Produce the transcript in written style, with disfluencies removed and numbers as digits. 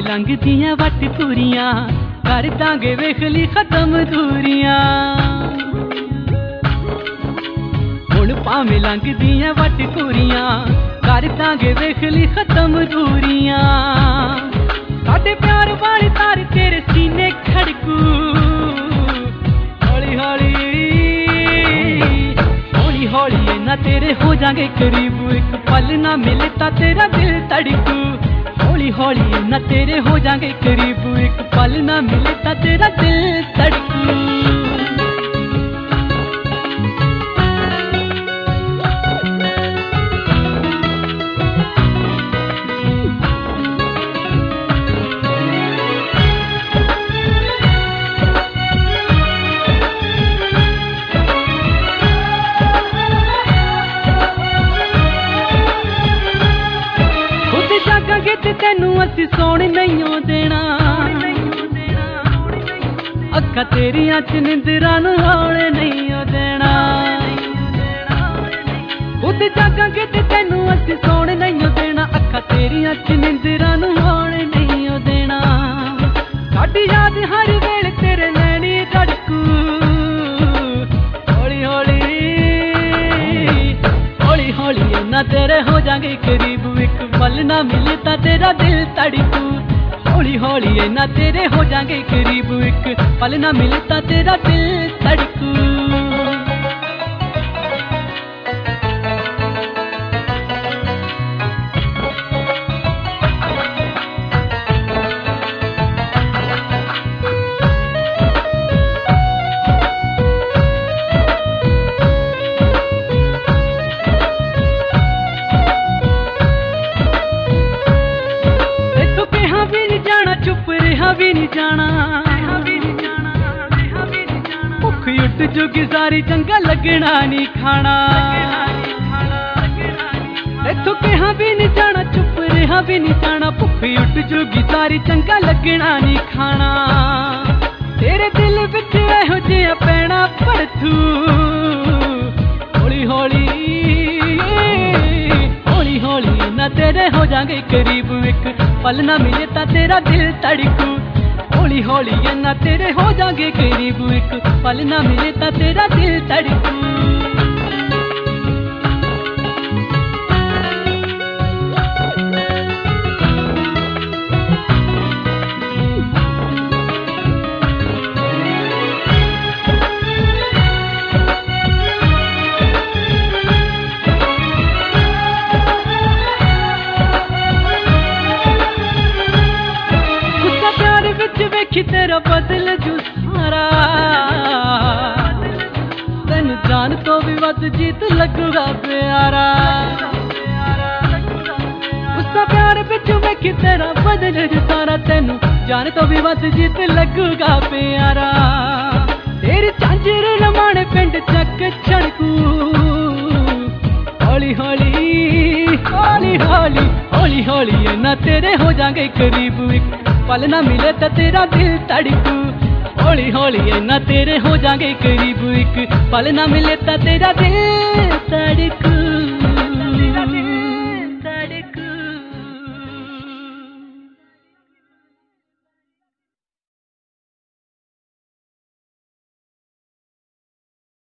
लंघदियां what पूरियां कर दांगे वेख ली खत्म दूरियां। हुण भावें लंघदियां वट पूरियां कर दांगे वेख ली खत्म दूरियां। साडे प्यार वाली तार तेरे सीने खड़कू हौली हौली हौली हौली ना तेरे हो जाएंगे करीब, एक पल ना मिले ता तेरा दिल धड़कू। हौली हौली ना तेरे हो जाएंगे करीब, एक पल ना मिले ता तेरा दिल धड़कू। तेनू असी सोने नहीं हो देना, अखा तेरिया च निंदरा नू आने नहीं हो देना। खुद जागांगे ते तेनू असी सोने नहीं हो देना, अखा तेरिया च निंदरा नू आने नहीं हो देना। साडी याद हर वेले तेरे नैनी धड़कू हौली हौली हौली हौली ना तेरे हो जाएंगे करीब, एक पल ना मिले ता तेरा दिल धड़कू। हौली हौली ना तेरे हो जाएंगे करीब, एक पल ना मिले ता तेरा दिल धड़कू। भी नहीं जाना भुख उठ जुगी सारी चंगा लगना नहीं खाना। इथों कहा भी नहीं जाना चुप रहा भी नहीं जाना, भुख उठ जुगी सारी चंगा लगना नहीं खाना। तेरे दिल विच एहो जिहा पैना भड़थू हौली हौली हौली हौली ना तेरे हो जाएंगे करीब, एक पल ना मिले ता तेरा दिल धड़कू। हौली हौली ना तेरे हो जाएंगे करीब, एक पल ना मिले ता तेरा दिल धड़कू। वेखी तेरा बदल जू सारा, तेन जान तो भी वध जीत लगूगा प्यारा। उसका प्यार बिच वेखी तेरा बदल जू सारा, तेन जान तो भी वध जीत लगूगा प्यारा। तेरी झांझर लमाने पिंड चक छड़कू हौली हौली हौली हौली हौली हौली ना तेरे हो जाएंगे करीब, एक पल ना मिले तो तेरा दिल धड़कू। हौली हौली ना तेरे हो जाएंगे करीब, एक पल ना मिले तो तेरा दिल धड़कू।